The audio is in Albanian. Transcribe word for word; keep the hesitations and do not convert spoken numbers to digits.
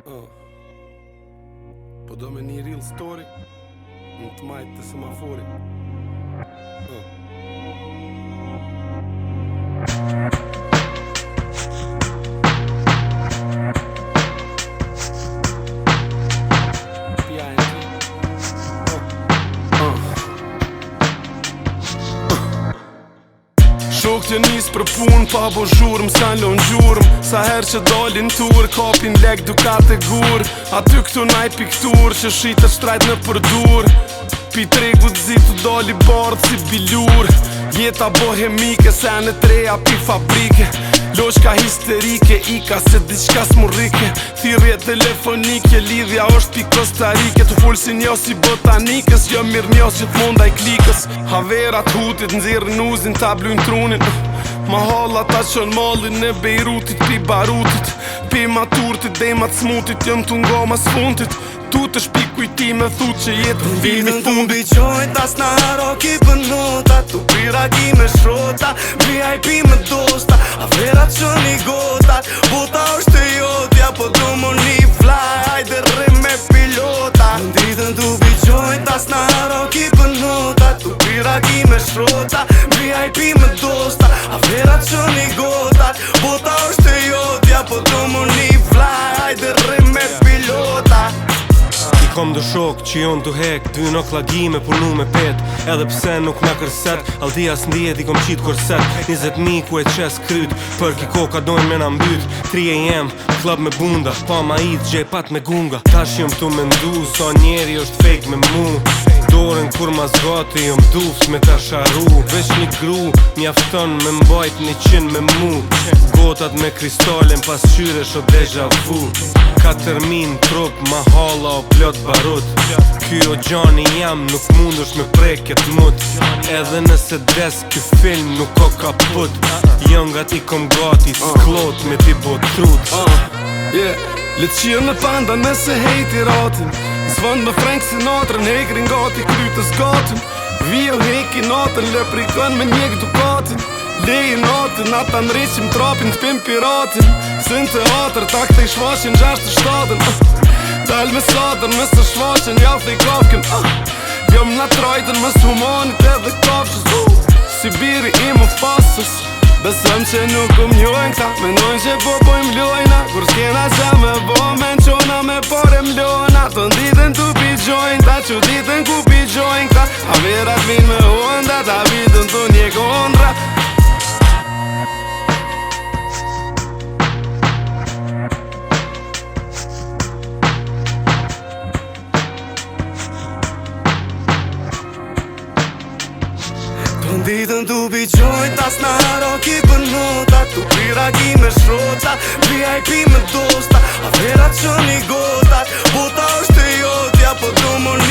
Uh. Po do me një real story në të majtë të semafori. uh. Pia e ti uh. uh. Shok që nis për pun, pa bo zhurm, sa lon gjurm. Sa her që dolin tur, kapin lek dukat e gur. Aty këtu naj piktur, që shite shtrajt në përdur. Pi tregu t'zitu doli bardh si bilur. Jeta bohemike, sene treja pi fabrike. Loshka histerike, ika se diqka s'murrike. Thirrje telefonike, lidhja është pi Kostarike. Të full si njo si botanikës, jo mirë njo që t'monda i klikës. Haverat hutit, nxirë nuzin, ta blujn trunin. Ma halla ta qën mallin në Bejrutit, pi barutit. Pi maturtit, dejmat smutit, jëm t'u nga mas fundit. Tu të shpi kujti me thu që jetë në vini fundit. T'u biqojnë, tas në haroki për nota. Tu piraki me shrota, V I P me dosta. Averat që një gotat, bota është e jotja. Po do më një fly, hajde rrim me pilota. Në ditën t'u biqojnë, tas në haroki për nota. Tu piraki me shrota, V I P me dosta. Averat që një gotat, bota është e jotja. Po do më një fly, hajde rrim me pilota. Kom do shok që jon du hek, dy në klagi me punu me pet. Edhe pse nuk na kërset, aldias ndijet i kom qit korset. Nizet mi ku e qes kryt, për ki koka dojnë me na mbyt. Tri A M, klub me bunda, pa ma i t'gjej pat me gunga. Tash jom tu me ndu, sa njeri është fake me mu. Dorën kur ma zgati jom dufs me ta sharu. Vesh një gru, mjafton me mbajt një qin me mu. Gotat me kristalen pas qyre shë deja vu. Katër min trup, ma halla o plot barut. Ky o gjani jam, nuk mundush me preket mut. Edhe nëse des ky film nuk o kaput. Jonga ti kom gati, s'klot me ti bo trut. uh, yeah. Le t'qirë në panda nëse hejti ratin. Zvën me Frank Sinatra, negrin gati krytës gatin. Vio heki natën, le prikën me njek dukatin. Leji natën, ata nreqim trapin t'pim piratin. Sën teatr, tak të i shfashin gjasht të shtatën. uh. Dal me sadër, mësë shfashin, javë dhe i kafkin. uh. Jom na trajten, mësë humanit edhe kafshës. uh. Sibiri i më pasës. Besëm që nuk um njojnë ta, menojnë që po pojmë lojna. Kur s'kena që me bo, men qona me pare m'lona. Të nditën t'u pigjojnë ta, që ditën ku pigjojnë ta. Averat vin me honda, ta vitën t'u një kondra. Ditën t'u biqojnë, tas në haroki për nota. Tu piraki me shrota, V I P me dosta. Averat që një gotat, bota është e jotja. Po du më